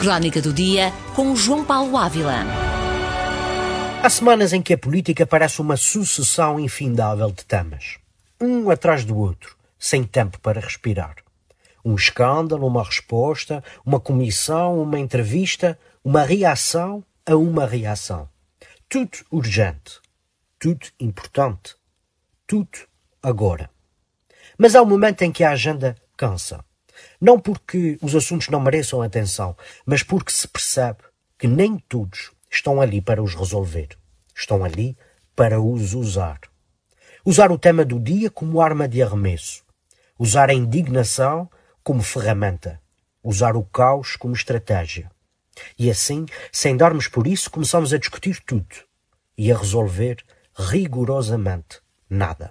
Crónica do Dia, com João Paulo Ávila. Há semanas em que a política parece uma sucessão infindável de temas. Um atrás do outro, sem tempo para respirar. Um escândalo, uma resposta, uma comissão, uma entrevista, uma reação a uma reação. Tudo urgente. Tudo importante. Tudo agora. Mas há um momento em que a agenda cansa. Não porque os assuntos não mereçam atenção, mas porque se percebe que nem todos estão ali para os resolver. Estão ali para os usar. Usar o tema do dia como arma de arremesso. Usar a indignação como ferramenta. Usar o caos como estratégia. E assim, sem darmos por isso, começamos a discutir tudo e a resolver rigorosamente nada.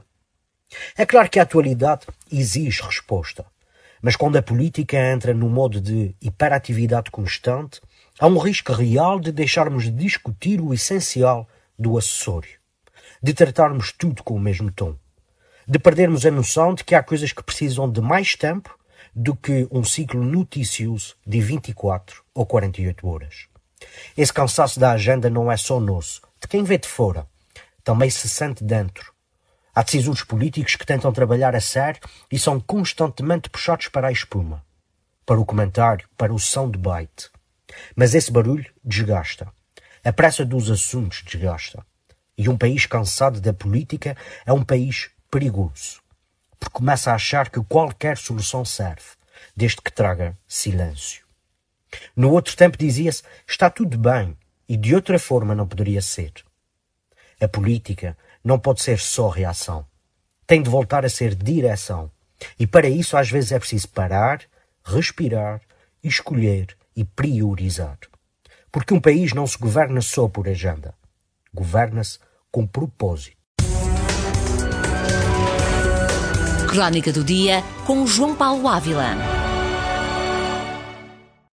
É claro que a atualidade exige resposta, mas quando a política entra no modo de hiperatividade constante, há um risco real de deixarmos de discutir o essencial do acessório, de tratarmos tudo com o mesmo tom, de perdermos a noção de que há coisas que precisam de mais tempo do que um ciclo noticioso de 24 ou 48 horas. Esse cansaço da agenda não é só nosso, de quem vê de fora, também se sente dentro. Há decisores políticos que tentam trabalhar a sério e são constantemente puxados para a espuma, para o comentário, para o soundbite. Mas esse barulho desgasta. A pressa dos assuntos desgasta. E um país cansado da política é um país perigoso, porque começa a achar que qualquer solução serve, desde que traga silêncio. No outro tempo dizia-se, está tudo bem, e de outra forma não poderia ser. A política não pode ser só reação. Tem de voltar a ser direção. E para isso às vezes é preciso parar, respirar, escolher e priorizar. Porque um país não se governa só por agenda. Governa-se com propósito. Crónica do Dia, com João Paulo Ávila.